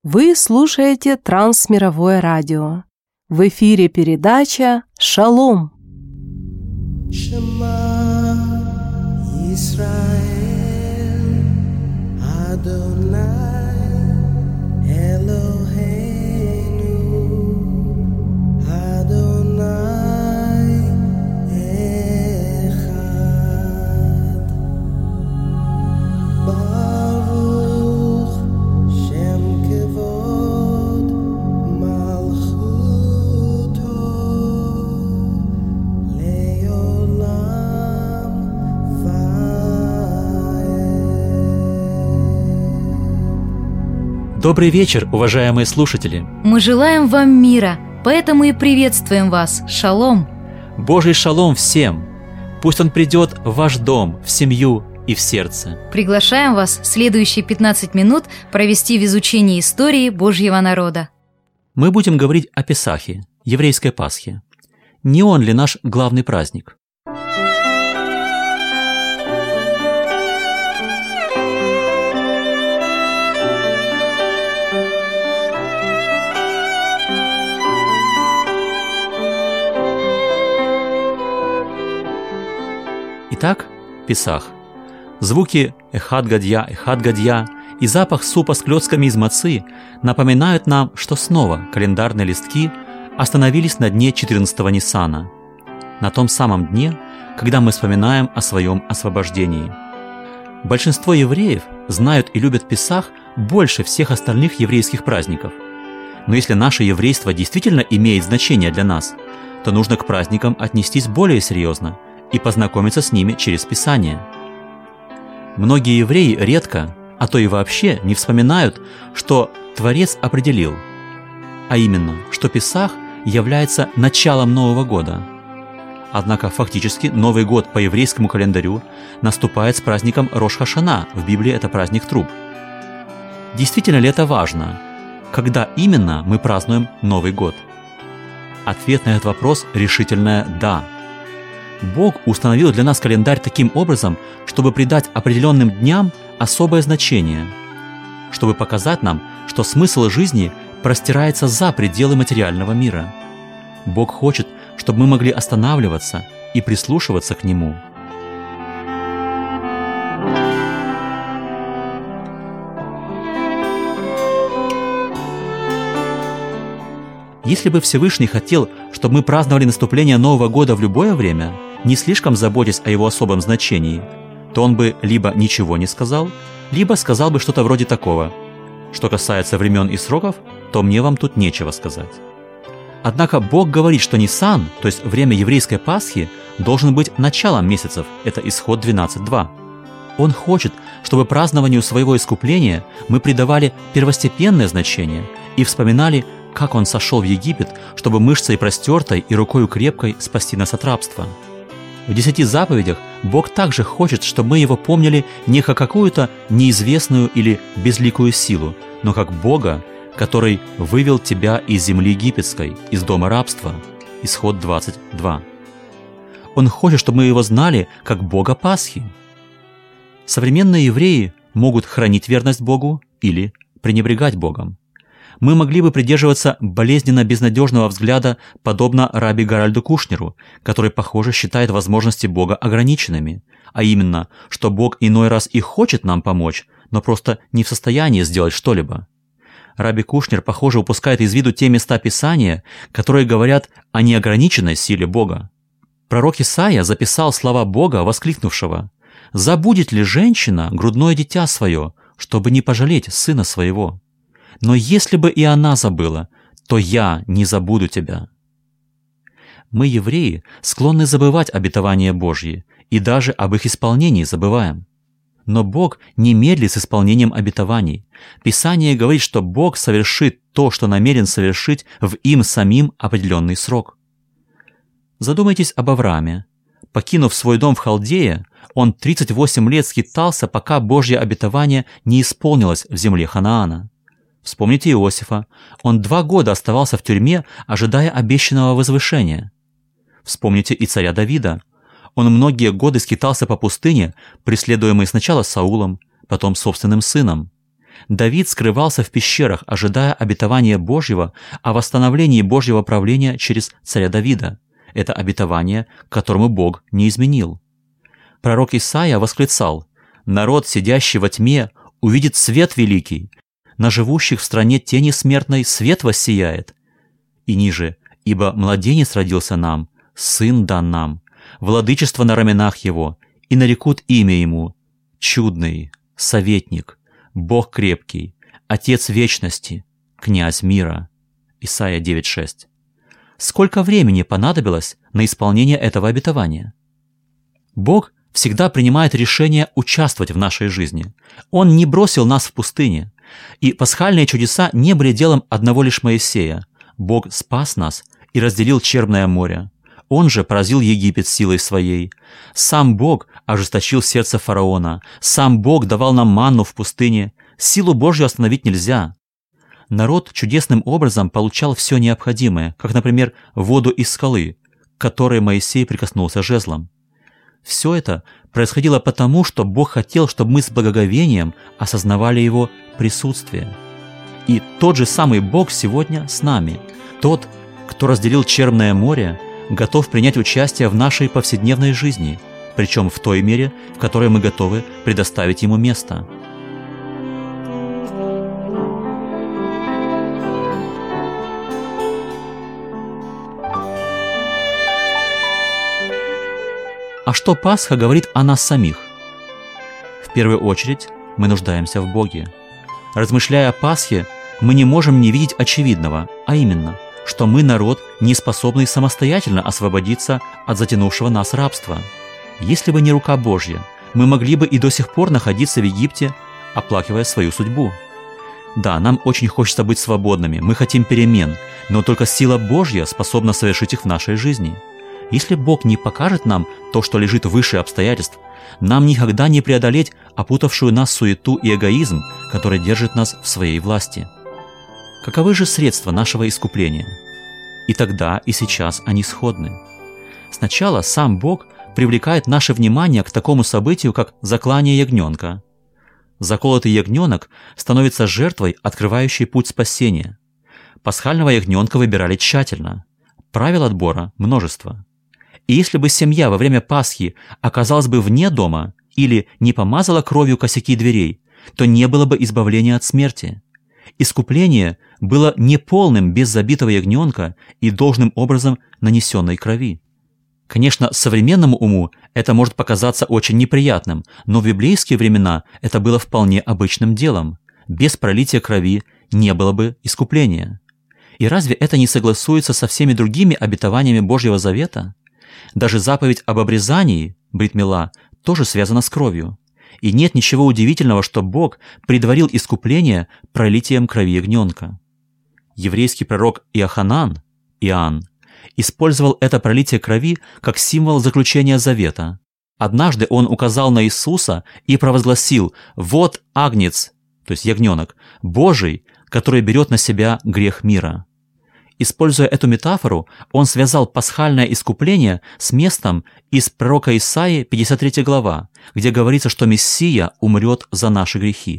Вы слушаете Трансмировое радио. В эфире передача «Шалом». Шема Исраэль, Адонай Элохейну, Адонай Эхад. Баруch Шем Кевод Малchuto Leolam Vaed. Добрый вечер, уважаемые слушатели! Мы желаем вам мира, поэтому и приветствуем вас. Шалом! Божий шалом всем! Пусть он придет в ваш дом, в семью и в сердце. Приглашаем вас следующие 15 минут провести в изучении истории Божьего народа. Мы будем говорить о Песахе, еврейской Пасхе. Не он ли наш главный праздник? Итак, Песах. Звуки «эхад гадья» и запах супа с клёцками из мацы напоминают нам, что снова календарные листки остановились на дне 14-го Ниссана, на том самом дне, когда мы вспоминаем о своем освобождении. Большинство евреев знают и любят Песах больше всех остальных еврейских праздников. Но если наше еврейство действительно имеет значение для нас, то нужно к праздникам отнестись более серьезно и познакомиться с ними через Писание. Многие евреи редко, а то и вообще не вспоминают, что Творец определил, а именно, что Песах является началом Нового года. Однако фактически Новый год по еврейскому календарю наступает с праздником Рош-ха-Шана, в Библии это праздник труб. Действительно ли это важно? Когда именно мы празднуем Новый год? Ответ на этот вопрос решительное «да». Бог установил для нас календарь таким образом, чтобы придать определенным дням особое значение, чтобы показать нам, что смысл жизни простирается за пределы материального мира. Бог хочет, чтобы мы могли останавливаться и прислушиваться к Нему. Если бы Всевышний хотел, чтобы мы праздновали наступление Нового года в любое время, не слишком заботясь о его особом значении, то он бы либо ничего не сказал, либо сказал бы что-то вроде такого: «Что касается времен и сроков, то мне вам тут нечего сказать». Однако Бог говорит, что Ниссан, то есть время еврейской Пасхи, должен быть началом месяцев, это Исход 12:2. Он хочет, чтобы празднованию своего искупления мы придавали первостепенное значение и вспоминали, как Он сошел в Египет, чтобы мышцей простертой и рукою крепкой спасти нас от рабства. В 10 заповедях Бог также хочет, чтобы мы Его помнили не как какую-то неизвестную или безликую силу, но как Бога, который вывел тебя из земли египетской, из дома рабства. Исход 20:2. Он хочет, чтобы мы Его знали как Бога Пасхи. Современные евреи могут хранить верность Богу или пренебрегать Богом. Мы могли бы придерживаться болезненно безнадежного взгляда, подобно раби Гарольду Кушнеру, который, похоже, считает возможности Бога ограниченными, а именно, что Бог иной раз и хочет нам помочь, но просто не в состоянии сделать что-либо. Раби Кушнер, похоже, упускает из виду те места Писания, которые говорят о неограниченной силе Бога. Пророк Исаия записал слова Бога, воскликнувшего: «Забудет ли женщина грудное дитя свое, чтобы не пожалеть сына своего? Но если бы и она забыла, то я не забуду тебя». Мы, евреи, склонны забывать обетования Божьи и даже об их исполнении забываем. Но Бог не медлит с исполнением обетований. Писание говорит, что Бог совершит то, что намерен совершить в им самим определенный срок. Задумайтесь об Аврааме. Покинув свой дом в Халдее, он 38 лет скитался, пока Божье обетование не исполнилось в земле Ханаана. Вспомните Иосифа. Он 2 года оставался в тюрьме, ожидая обещанного возвышения. Вспомните и царя Давида. Он многие годы скитался по пустыне, преследуемый сначала Саулом, потом собственным сыном. Давид скрывался в пещерах, ожидая обетования Божьего о восстановлении Божьего правления через царя Давида. Это обетование, которому Бог не изменил. Пророк Исаия восклицал: «Народ, сидящий во тьме, увидит свет великий. На живущих в стране тени смертной свет воссияет». И ниже: «Ибо младенец родился нам, сын дан нам, владычество на раменах его, и нарекут имя ему: Чудный, Советник, Бог крепкий, Отец вечности, Князь мира». Исайя 9:6. Сколько времени понадобилось на исполнение этого обетования? Бог всегда принимает решение участвовать в нашей жизни. Он не бросил нас в пустыне. И пасхальные чудеса не были делом одного лишь Моисея. Бог спас нас и разделил Черное море. Он же поразил Египет силой своей. Сам Бог ожесточил сердце фараона. Сам Бог давал нам манну в пустыне. Силу Божью остановить нельзя. Народ чудесным образом получал все необходимое, как, например, воду из скалы, к которой Моисей прикоснулся жезлом. Все это происходило потому, что Бог хотел, чтобы мы с благоговением осознавали Его присутствие. И тот же самый Бог сегодня с нами. Тот, кто разделил Черное море, готов принять участие в нашей повседневной жизни, причем в той мере, в которой мы готовы предоставить Ему место. А что Пасха говорит о нас самих? В первую очередь, мы нуждаемся в Боге. Размышляя о Пасхе, мы не можем не видеть очевидного, а именно, что мы народ, не способный самостоятельно освободиться от затянувшего нас рабства. Если бы не рука Божья, мы могли бы и до сих пор находиться в Египте, оплакивая свою судьбу. Да, нам очень хочется быть свободными, мы хотим перемен, но только сила Божья способна совершить их в нашей жизни. Если Бог не покажет нам то, что лежит выше обстоятельств, нам никогда не преодолеть опутавшую нас суету и эгоизм, который держит нас в своей власти. Каковы же средства нашего искупления? И тогда, и сейчас они сходны. Сначала сам Бог привлекает наше внимание к такому событию, как заклание ягненка. Заколотый ягненок становится жертвой, открывающей путь спасения. Пасхального ягненка выбирали тщательно. Правил отбора множество. И если бы семья во время Пасхи оказалась бы вне дома или не помазала кровью косяки дверей, то не было бы избавления от смерти. Искупление было неполным без забитого ягненка и должным образом нанесенной крови. Конечно, современному уму это может показаться очень неприятным, но в библейские времена это было вполне обычным делом. Без пролития крови не было бы искупления. И разве это не согласуется со всеми другими обетованиями Божьего Завета? Даже заповедь об обрезании, брит мила, тоже связана с кровью. И нет ничего удивительного, что Бог предварил искупление пролитием крови ягненка. Еврейский пророк Иоханан, Иоанн, использовал это пролитие крови как символ заключения завета. Однажды он указал на Иисуса и провозгласил: «Вот агнец», то есть ягненок, Божий, который берет на себя грех мира. Используя эту метафору, он связал пасхальное искупление с местом из пророка Исаии, 53 глава, где говорится, что Мессия умрет за наши грехи.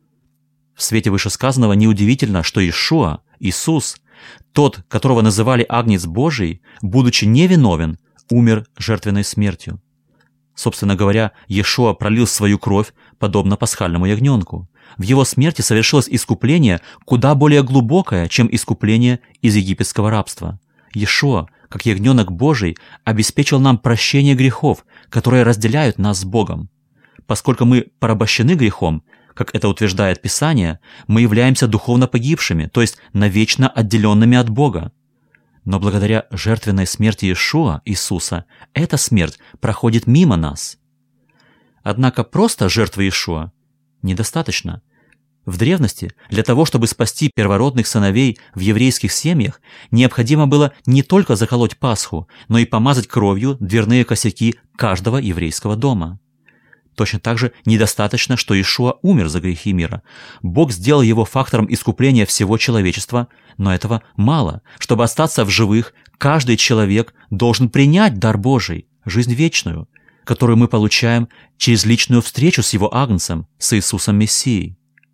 В свете вышесказанного неудивительно, что Иешуа, Иисус, тот, которого называли Агнец Божий, будучи невиновен, умер жертвенной смертью. Собственно говоря, Иешуа пролил свою кровь, подобно пасхальному ягненку. В его смерти совершилось искупление куда более глубокое, чем искупление из египетского рабства. Иешуа, как ягненок Божий, обеспечил нам прощение грехов, которые разделяют нас с Богом. Поскольку мы порабощены грехом, как это утверждает Писание, мы являемся духовно погибшими, то есть навечно отделенными от Бога. Но благодаря жертвенной смерти Иешуа, Иисуса, эта смерть проходит мимо нас. Однако просто жертвы Иешуа недостаточно. В древности для того, чтобы спасти первородных сыновей в еврейских семьях, необходимо было не только заколоть Пасху, но и помазать кровью дверные косяки каждого еврейского дома. Точно так же недостаточно, что Иешуа умер за грехи мира. Бог сделал его фактором искупления всего человечества, но этого мало. Чтобы остаться в живых, каждый человек должен принять дар Божий, жизнь вечную, которую мы получаем через личную встречу с Его Агнцем, с Иисусом Мессией.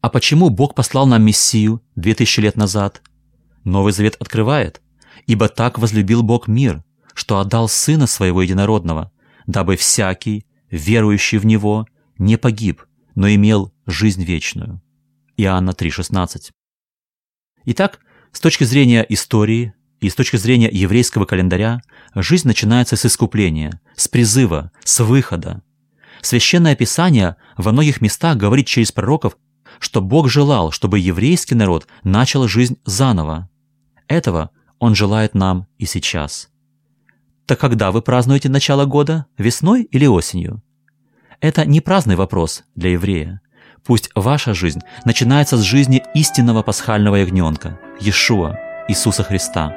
А почему Бог послал нам Мессию 2000 лет назад? Новый Завет открывает: «Ибо так возлюбил Бог мир, что отдал Сына Своего Единородного, дабы всякий, верующий в Него, не погиб, но имел жизнь вечную». Иоанна 3,16. Итак, с точки зрения истории и с точки зрения еврейского календаря, жизнь начинается с искупления, с призыва, с выхода. Священное Писание во многих местах говорит через пророков, что Бог желал, чтобы еврейский народ начал жизнь заново. Этого Он желает нам и сейчас. Так когда вы празднуете начало года, весной или осенью? Это не праздный вопрос для еврея. Пусть ваша жизнь начинается с жизни истинного пасхального ягненка, Иешуа, Иисуса Христа.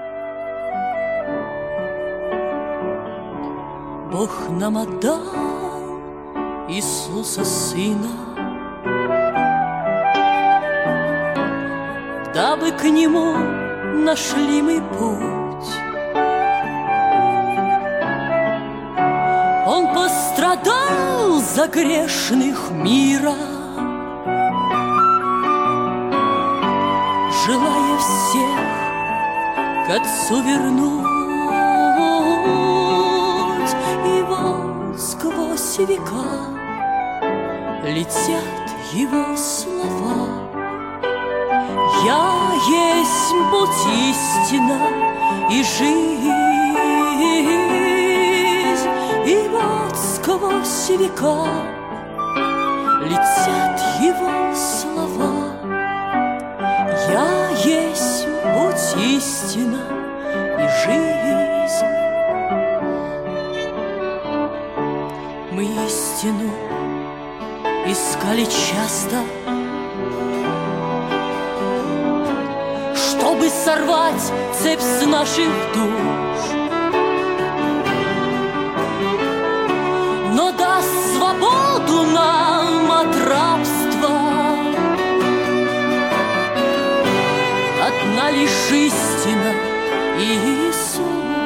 Бог нам отдал Иисуса Сына, дабы к Нему нашли мы путь. Он пострадал за грешных мира, желая всех к Отцу вернуть. И вот сквозь века летят Его слова: «Я есть путь, истина и жизнь». И вот сквозь века летят Его слова: «Я есть путь, истина и жизнь». Мы истину искали часто, чтобы сорвать цепь с наших душ, но даст свободу нам от рабства одна лишь истина Иисус.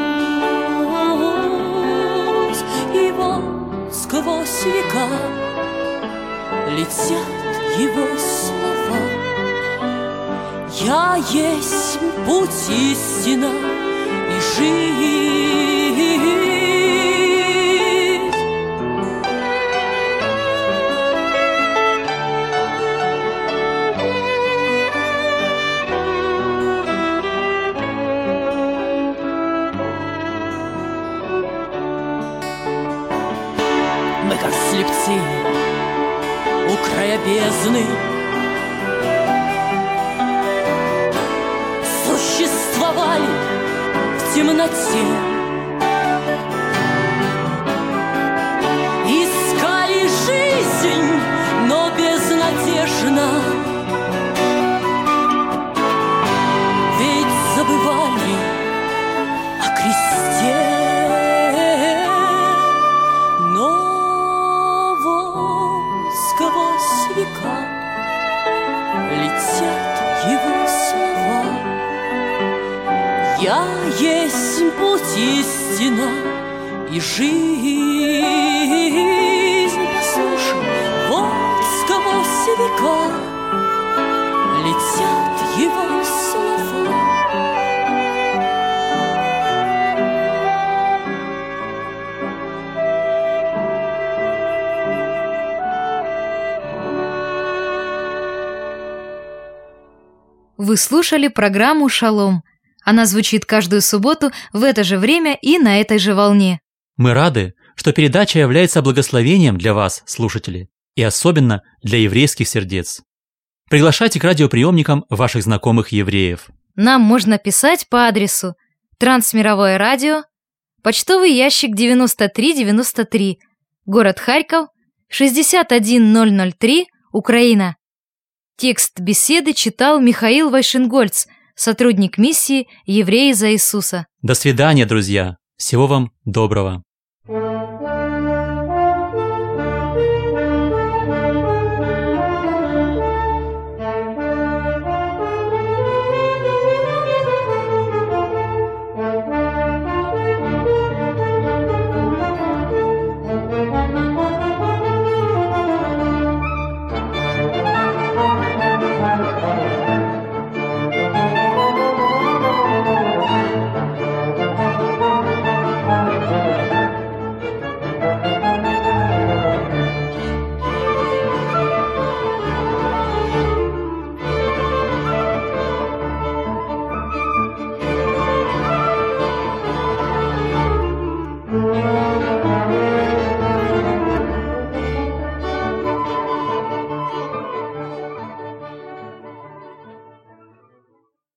И вот сквозь века летят Его слова: «Я есть путь, истина и жизнь». Мы, как слепцы у края бездны, существовали в темноте, искали жизнь, но безнадежно, ведь забывали о кресте. Но вот сквозь века летят Его слова: «Я есть путь, истина и жизнь». Послушай, вот сквозь века летят Его слова. Вы слушали программу «Шалом». Она звучит каждую субботу в это же время и на этой же волне. Мы рады, что передача является благословением для вас, слушатели, и особенно для еврейских сердец. Приглашайте к радиоприемникам ваших знакомых евреев. Нам можно писать по адресу Трансмировое радио, почтовый ящик 9393, город Харьков, 61003, Украина. Текст беседы читал Михаил Вайшенгольц, сотрудник миссии «Евреи за Иисуса». До свидания, друзья. Всего вам доброго.